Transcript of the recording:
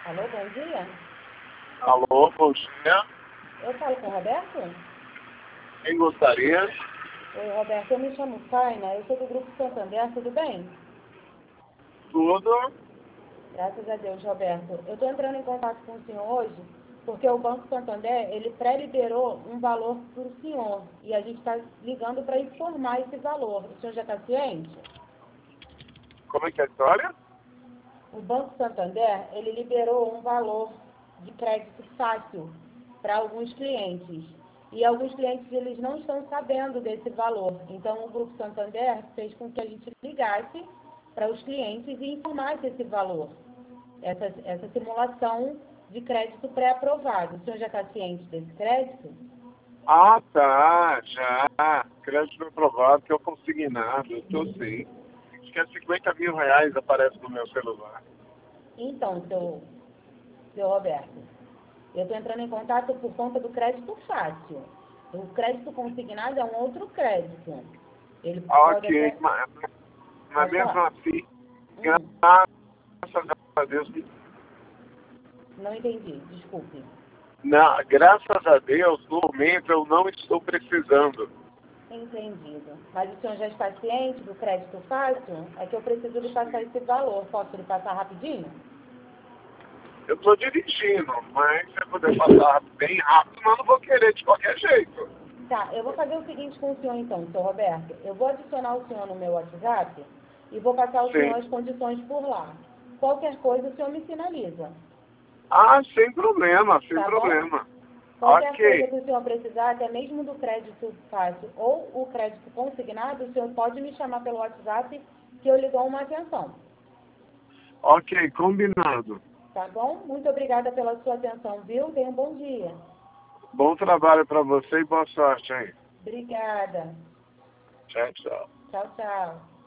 Alô, bom dia. Alô, bom dia. Eu falo com o Roberto? Quem gostaria? Oi, Roberto, eu me chamo Faina, eu sou do Grupo Santander, tudo bem? Tudo? Graças a Deus, Roberto. Eu estou entrando em contato com o senhor hoje porque o Banco Santander, ele pré-liberou um valor para o senhor e a gente está ligando para informar esse valor. O senhor já está ciente? Como é que é a história? O Banco Santander, ele liberou um valor de crédito fácil para alguns clientes. E alguns clientes, eles não estão sabendo desse valor. Então, o Grupo Santander fez com que a gente ligasse para os clientes e informasse esse valor. Essa simulação de crédito pré-aprovado. O senhor já está ciente desse crédito? Ah, tá, já. Crédito aprovado, que eu consignado, eu tô sim. Acho que é R$ 50.000 aparece no meu celular. Então, seu Roberto, eu estou entrando em contato por conta do crédito fácil. O crédito consignado é um outro crédito. Ele pode Ok, até... mas Pode mesmo falar. assim, Hum, graças a Deus, não entendi, desculpe. graças a Deus, no momento eu não estou precisando. Entendido. Mas o senhor já está ciente do crédito fácil? É que eu preciso lhe passar esse valor. Posso lhe passar rapidinho? Eu estou dirigindo, mas se eu puder passar bem rápido, mas não vou querer de qualquer jeito. Tá, eu vou fazer o seguinte com o senhor então, seu Roberto. Eu vou adicionar o senhor no meu WhatsApp e vou passar ao senhor Sim. as condições por lá. Qualquer coisa o senhor me sinaliza, Ah, sem problema, sem tá bom? problema. Qualquer coisa Ok, que o senhor precisar, até mesmo do crédito fácil ou o crédito consignado, o senhor pode me chamar pelo WhatsApp que eu lhe dou uma atenção, ok, combinado. tá bom? Muito obrigada pela sua atenção, viu? Tenha um bom dia. Bom trabalho para você e boa sorte aí. Obrigada. Tchau, tchau. Tchau, tchau.